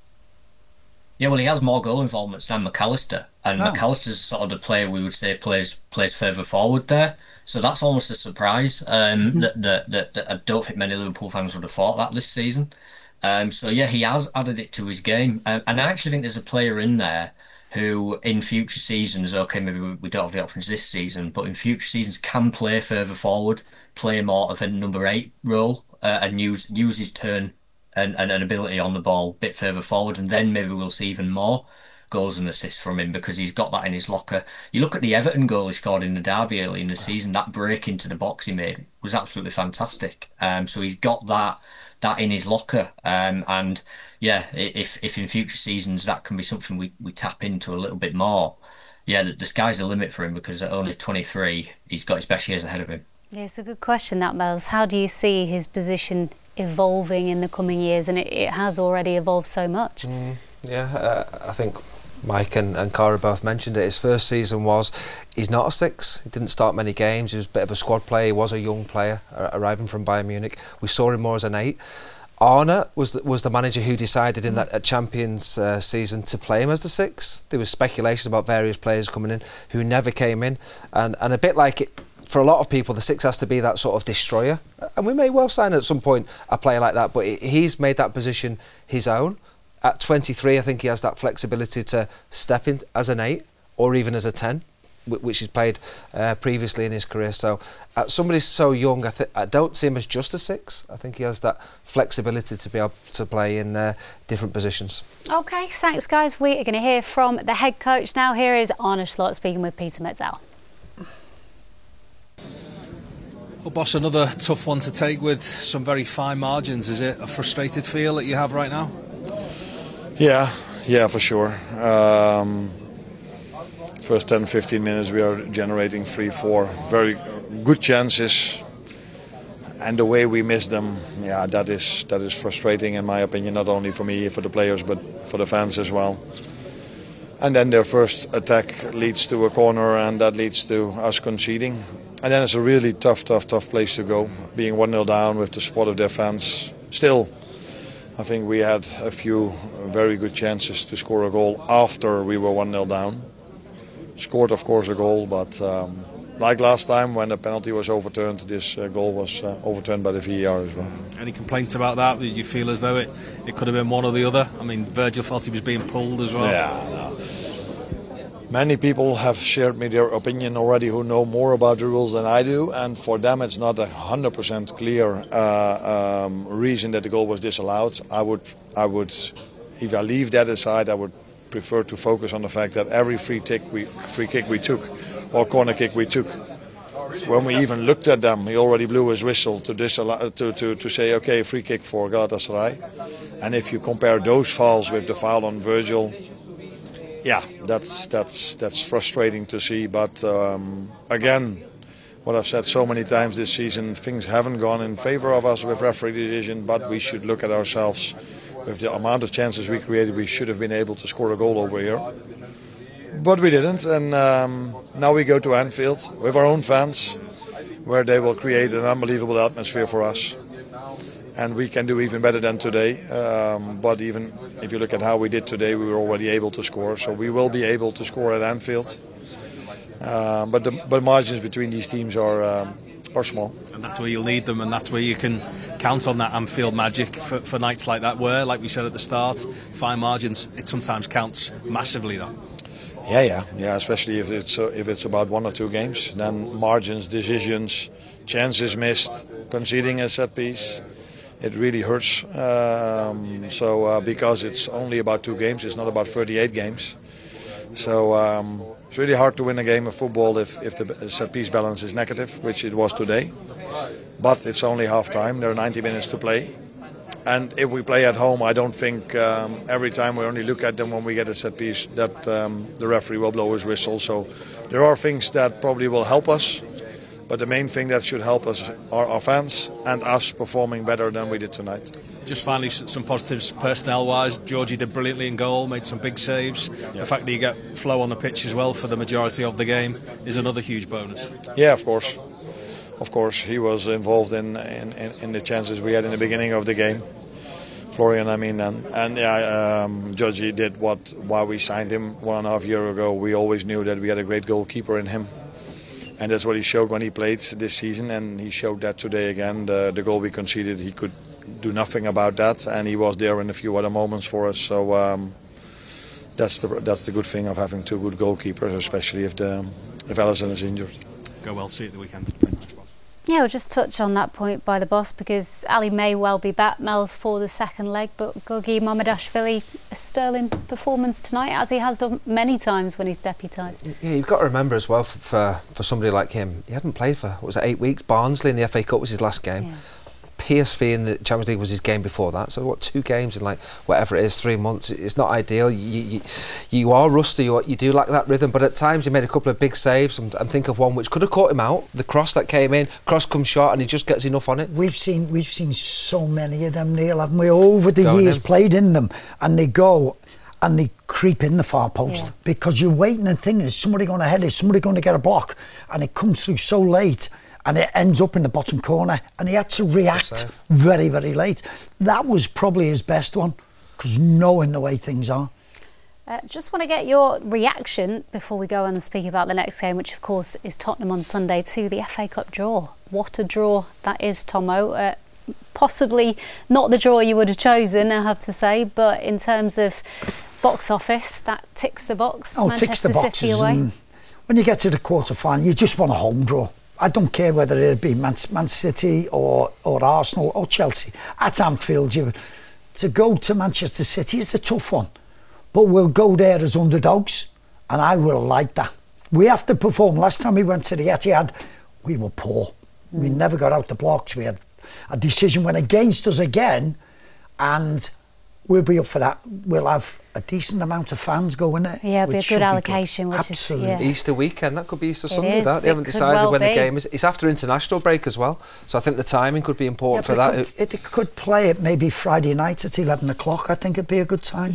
Yeah, well, he has more goal involvements than McAllister. And McAllister's sort of the player we would say plays further forward there. So that's almost a surprise that I don't think many Liverpool fans would have thought that this season. So yeah, he has added it to his game. And I actually think there's a player in there who in future seasons, okay, maybe we don't have the options this season, but in future seasons can play further forward, play more of a number 8 role, and use his turn and ability on the ball a bit further forward. And then maybe we'll see even more goals and assists from him because he's got that in his locker. You look at the Everton goal he scored in the derby early in the season, that break into the box he made was absolutely fantastic. So he's got that in his locker. And yeah, if in future seasons that can be something we tap into a little bit more, yeah, the sky's the limit for him because at only 23, he's got his best years ahead of him. Yeah, it's a good question, that, Mels. How do you see his position evolving in the coming years? And it has already evolved so much. I think Mike and Cara both mentioned it. His first season he's not a 6. He didn't start many games. He was a bit of a squad player. He was a young player arriving from Bayern Munich. We saw him more as an 8. Arne was the manager who decided in that Champions season to play him as the 6. There was speculation about various players coming in who never came in, and a bit like it, for a lot of people, the 6 has to be that sort of destroyer, and we may well sign at some point a player like that, but he's made that position his own. At 23, I think he has that flexibility to step in as an 8 or even as a 10, which he's played previously in his career. So somebody so young, I don't see him as just a 6. I think he has that flexibility to be able to play in different positions. OK, thanks, guys. We are going to hear from the head coach now. Here is Arne Slot speaking with Peter Metzel. Well, boss, another tough one to take with some very fine margins. Is it a frustrated feel that you have right now? Yeah, for sure. First 10-15 minutes we are generating 3-4 very good chances, and the way we miss them, that is frustrating in my opinion, not only for me, for the players, but for the fans as well. And then their first attack leads to a corner, and that leads to us conceding. And then it's a really tough place to go, being 1-0 down with the support of their fans. Still, I think we had a few very good chances to score a goal after we were 1-0 down. Scored, of course, a goal, but like last time when the penalty was overturned, this goal was overturned by the VAR as well. Any complaints about that? Did you feel as though it could have been one or the other? I mean, Virgil felt he was being pulled as well. Yeah, no. Many people have shared me their opinion already who know more about the rules than I do, and for them it's not 100% clear reason that the goal was disallowed. I would, if I leave that aside, I would prefer to focus on the fact that every free kick we took, or corner kick we took, when we even looked at them, he already blew his whistle to say, okay, free kick for Galatasaray. And if you compare those fouls with the foul on Virgil, yeah, that's frustrating to see. But again, what I've said so many times this season, things haven't gone in favour of us with referee decision, but we should look at ourselves. With the amount of chances we created, we should have been able to score a goal over here. But we didn't, and now we go to Anfield with our own fans, where they will create an unbelievable atmosphere for us. And we can do even better than today. But even if you look at how we did today, we were already able to score. So we will be able to score at Anfield. But the margins between these teams are small. And that's where you'll need them, and that's where you can count on that Anfield magic for nights like that, where, like we said at the start, fine margins, it sometimes counts massively, though. Yeah, especially if it's about 1 or 2 games, then margins, decisions, chances missed, conceding a set piece, it really hurts. Because it's only about 2 games, it's not about 38 games. So it's really hard to win a game of football if the set piece balance is negative, which it was today. But it's only half time, there are 90 minutes to play. And if we play at home, I don't think every time we only look at them when we get a set piece that the referee will blow his whistle. So there are things that probably will help us, but the main thing that should help us are our fans and us performing better than we did tonight. Just finally, some positives personnel-wise. Georgie did brilliantly in goal, made some big saves. Yeah. The fact that you get Flo on the pitch as well for the majority of the game is another huge bonus. Yeah, of course. Of course, he was involved in the chances we had in the beginning of the game. Florian, I mean, and Georgie did why we signed him 1.5 years ago. We always knew that we had a great goalkeeper in him. And that's what he showed when he played this season, and he showed that today again. The goal we conceded, he could do nothing about that, and he was there in a few other moments for us. So that's the good thing of having 2 good goalkeepers, especially if Alisson is injured. Go well, see you at the weekend. Yeah, we'll just touch on that point by the boss, because Ali may well be back, Mel's, for the second leg, but Gugi Mamadashvili, a sterling performance tonight, as he has done many times when he's deputised. Yeah, you've got to remember as well, for somebody like him, he hadn't played for, what was it, 8 weeks? Barnsley in the FA Cup was his last game. Yeah. PSV in the Champions League was his game before that. So 2 games in whatever it is, 3 months. It's not ideal. You are rusty. You do lack that rhythm. But at times he made a couple of big saves. And think of one which could have caught him out. The cross that came in, cross comes short, and he just gets enough on it. We've seen so many of them, Neil, haven't we? Over the years, played in them, and they go and they creep in the far post because you're waiting and thinking, is somebody going to head it? Is somebody going to get a block? And it comes through so late. And it ends up in the bottom corner, and he had to react very, very late. That was probably his best one, because knowing the way things are. Just want to get your reaction before we go on and speak about the next game, which of course is Tottenham on Sunday, to the FA Cup draw. What a draw that is, Tomo. Possibly not the draw you would have chosen, I have to say, but in terms of box office, that ticks the box. Oh, Manchester ticks the boxes. City away. When you get to the quarter-final, you just want a home draw. I don't care whether it be Man City or Arsenal or Chelsea. At Anfield, to go to Manchester City is a tough one. But we'll go there as underdogs, and I will like that. We have to perform. Last time we went to the Etihad, we were poor. We never got out the blocks. We had a decision went against us again, and we'll be up for that. We'll have a decent amount of fans going there. Yeah, it'll be a good allocation. Which Absolutely. is Easter weekend, that could be Easter Sunday. They haven't decided when the game is. It's after international break as well, so I think the timing could be important for that. It could play it maybe Friday night at 11 o'clock. I think it'd be a good time.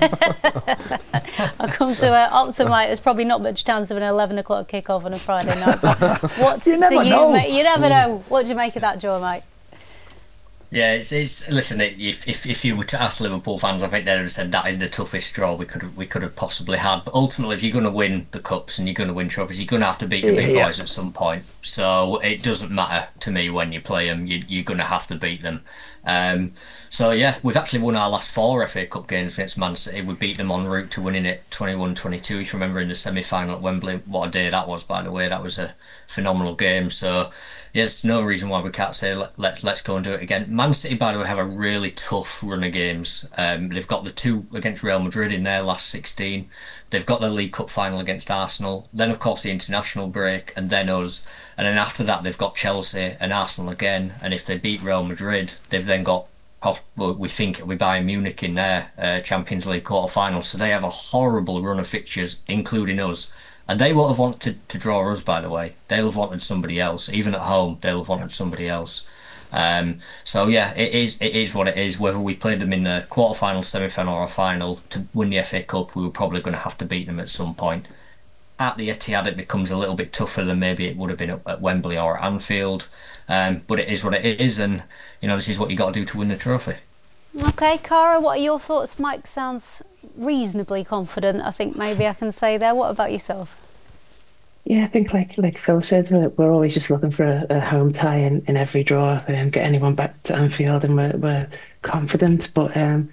I'll come to Optimite. There's probably not much chance of an 11 o'clock kick-off on a Friday night. You never know. You never know. What do you make of that, Joe, mate? Yeah, it's listen. If you were to ask Liverpool fans, I think they'd have said that is the toughest draw we could have possibly had. But ultimately, if you're going to win the cups and you're going to win trophies, you're going to have to beat the big boys at some point. So it doesn't matter to me when you play them. You're going to have to beat them. So yeah, we've actually won our last 4 FA Cup games against Man City. We beat them en route to winning it 21-22. If you remember in the semi-final at Wembley, what a day that was, by the way. That was a phenomenal game. So yeah, there's no reason why we can't say let's go and do it again. Man City, by the way, have a really tough run of games. They've got the 2 against Real Madrid in their last 16. They've got the League Cup final against Arsenal. Then, of course, the international break, and then us. And then after that, they've got Chelsea and Arsenal again. And if they beat Real Madrid, they've then got, we think it'll be Bayern Munich in their Champions League quarter-final. So they have a horrible run of fixtures, including us. And they won't have wanted to draw us, by the way. They'll have wanted somebody else. Even at home, they'll have wanted somebody else. So yeah, it is what it is. Whether we played them in the quarter-final, semi-final or a final to win the FA Cup, we were probably going to have to beat them at some point. At the Etihad, it becomes a little bit tougher than maybe it would have been at Wembley or at Anfield. But it is what it is, and this is what you got to do to win the trophy. Okay, Cara, what are your thoughts? Mike sounds reasonably confident, I think maybe I can say there. What about yourself? Yeah, I think like Phil said, we're always just looking for a home tie in every draw and get anyone back to Anfield, and we're confident. But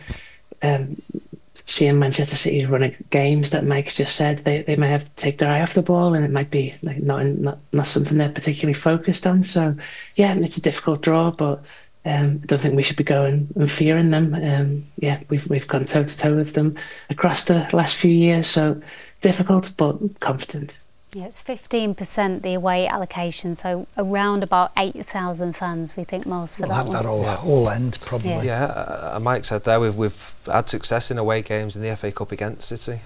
seeing Manchester City's running games that Mike's just said, they may have to take their eye off the ball, and it might be like not something they're particularly focused on. So yeah, it's a difficult draw, but I don't think we should be going and fearing them. Yeah, we've gone toe to toe with them across the last few years, so difficult but confident. Yeah, it's 15% the away allocation, so around about 8,000 fans, we think, Miles, for that one. We'll have that all end, probably. Yeah, Mike said there, we've had success in away games in the FA Cup against City.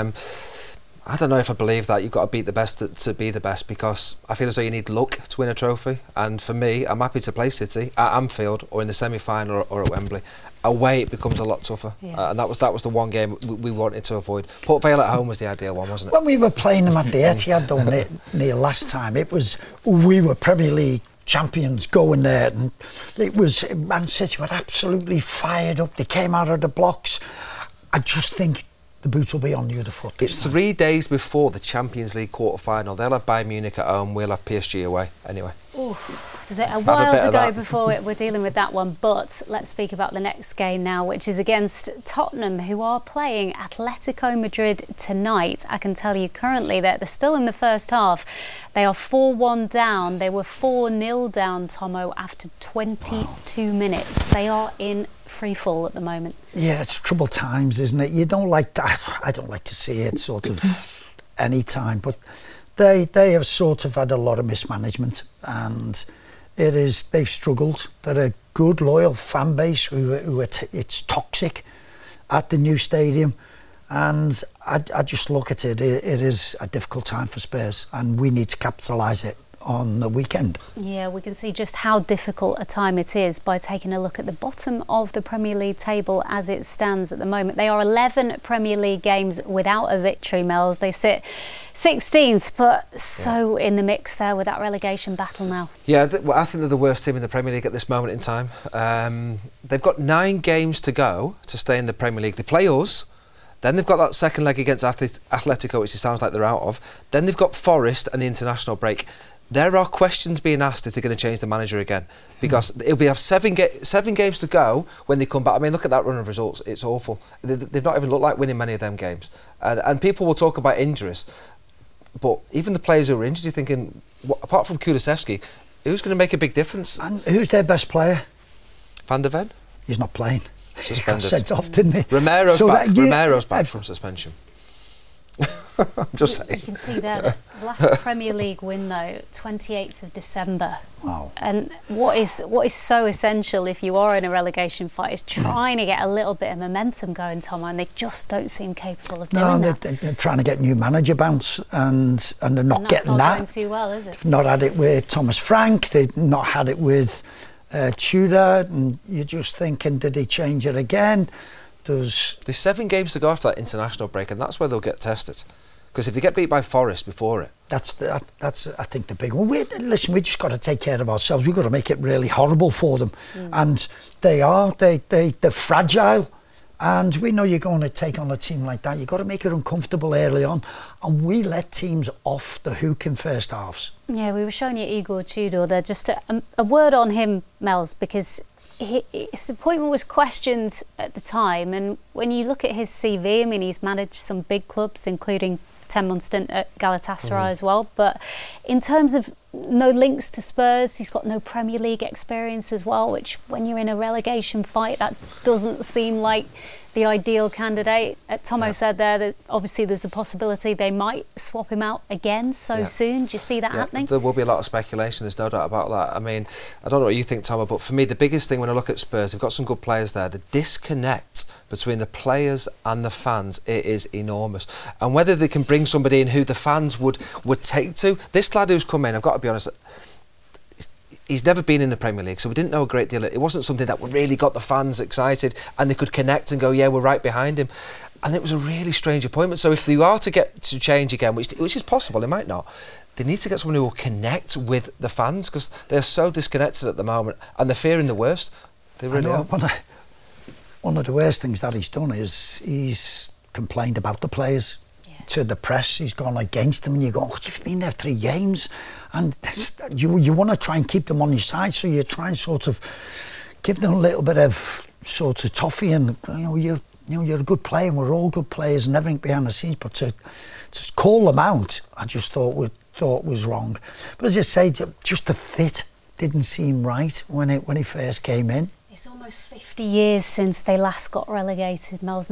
I don't know if I believe that. You've got to beat the best to be the best, because I feel as though you need luck to win a trophy. And for me, I'm happy to play City at Anfield or in the semi-final or at Wembley. Away, it becomes a lot tougher. And that was the one game we wanted to avoid. Port Vale at home was the ideal one, wasn't it? When we were playing them at the Etihad, though, Neil, last time, we were Premier League champions going there, and it was Man City were absolutely fired up. They came out of the blocks. I just think the boots will be on the other foot. It's 3 days before the Champions League quarter-final. They'll have Bayern Munich at home, we'll have PSG away. Anyway. Oof, there's a while to go before we're dealing with that one, but let's speak about the next game now, which is against Tottenham, who are playing Atletico Madrid tonight. I can tell you currently that they're still in the first half. They are 4-1 down. They were 4-0 down, Tomo, after 22 minutes. They are in free fall at the moment. Yeah, it's troubled times, isn't it? You don't like that. I don't like to see it sort of any time, but they have sort of had a lot of mismanagement, and they've struggled. They're a good, loyal fan base it's toxic at the new stadium, and I just look at it. It is a difficult time for Spurs, and we need to capitalise it on the weekend. Yeah, we can see just how difficult a time it is by taking a look at the bottom of the Premier League table as it stands at the moment. They are 11 Premier League games without a victory, Mel's. They sit 16th, but so in the mix there with that relegation battle now. Yeah, I think they're the worst team in the Premier League at this moment in time. They've got 9 games to go to stay in the Premier League. They play us. Then they've got that second leg against Atletico, which it sounds like they're out of. Then they've got Forest and the international break. There are questions being asked if they're going to change the manager again, because it'll be have 7 games to go when they come back. I mean, look at that run of results. It's awful. They've not even looked like winning many of them games. And people will talk about injuries, but even the players who are injured, you're thinking, apart from Kulusevski, who's going to make a big difference? And who's their best player? Van der Ven. He's not playing. Suspended. Sent off, didn't he? Romero's back. Romero's back from suspension. I'm just saying. You can see there the last Premier League win, though, 28th of December. Wow. And what is so essential if you are in a relegation fight is trying to get a little bit of momentum going, Tom, and they just don't seem capable of doing that. They're trying to get new manager bounce, and they're not getting that. Going too well, is it? They've not had it with Thomas Frank. They've not had it with Tudor, and you're just thinking, did he change it again? There's 7 games to go after that international break, and that's where they'll get tested. Because if they get beat by Forest before it, that's I think the big one. We just got to take care of ourselves. We've got to make it really horrible for them, and they're fragile. And we know you're going to take on a team like that. You've got to make it uncomfortable early on, and we let teams off the hook in first halves. Yeah, we were showing you Igor Tudor there. Just a word on him, Mels, because his appointment was questioned at the time, and when you look at his CV, I mean, he's managed some big clubs, including a 10-month stint at Galatasaray as well, but in terms of no links to Spurs, he's got no Premier League experience as well, which when you're in a relegation fight, that doesn't seem like the ideal candidate? Tomo said there that obviously there's a possibility they might swap him out again so soon. Do you see that happening? There will be a lot of speculation, there's no doubt about that. I mean, I don't know what you think, Tomo, but for me the biggest thing when I look at Spurs, they've got some good players there. The disconnect between the players and the fans, it is enormous. And whether they can bring somebody in who the fans would take to, this lad who's come in, I've got to be honest, he's never been in the Premier League, so we didn't know a great deal. It wasn't something that really got the fans excited and they could connect and go, yeah, we're right behind him. And it was a really strange appointment. So if they are to get to change again, which is possible, they might not, they need to get someone who will connect with the fans, because they're so disconnected at the moment and they're fearing the worst. They really are. One of the worst things that he's done is he's complained about the players to the press. He's gone against them, and you go, oh, you've been there 3 games, and you want to try and keep them on your side, so you try and sort of give them a little bit of sort of toffee, and you're a good player, and we're all good players and everything behind the scenes, but to just call them out, I just thought was wrong. But as I say, just the fit didn't seem right when he first came in. It's almost 50 years since they last got relegated, Mel's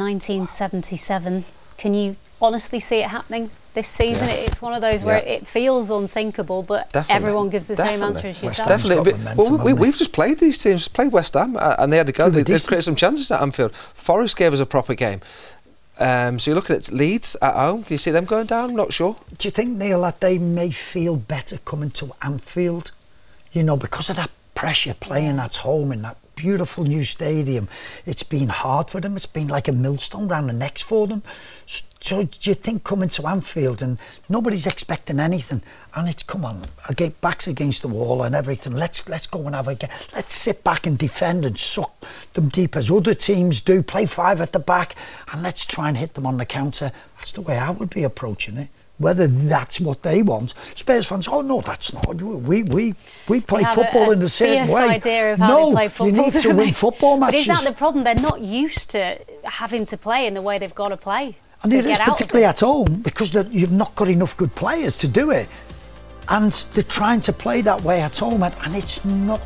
1977. Can you honestly see it happening this season? It's one of those where it feels unthinkable, but everyone gives the same answer as yourself. Definitely. We've just played these teams, played West Ham, and they had to go. They created some chances at Anfield. Forest gave us a proper game. So you're looking at Leeds at home. Can you see them going down? I'm not sure. Do you think, Neil, that they may feel better coming to Anfield? Because of that pressure playing at home in that beautiful new stadium. It's been hard for them. It's been like a millstone round the necks for them. So do you think coming to Anfield and nobody's expecting anything, and it's, come on, backs against the wall and everything, let's go and have a game. Let's sit back and defend and suck them deep as other teams do, play 5 at the back, and let's try and hit them on the counter. That's the way I would be approaching it. Whether that's what they want, Spurs fans, oh no, that's not. We play football in the same way. Idea of how they play football, you need to win football matches. But is that the problem? They're not used to having to play in the way they've got to play. And it is particularly at home, because you've not got enough good players to do it. And they're trying to play that way at home, and it's not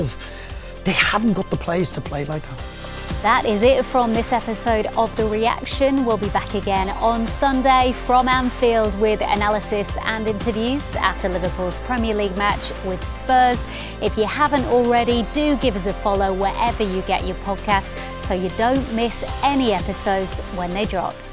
they haven't got the players to play like that. That is it from this episode of The Reaction. We'll be back again on Sunday from Anfield with analysis and interviews after Liverpool's Premier League match with Spurs. If you haven't already, do give us a follow wherever you get your podcasts so you don't miss any episodes when they drop.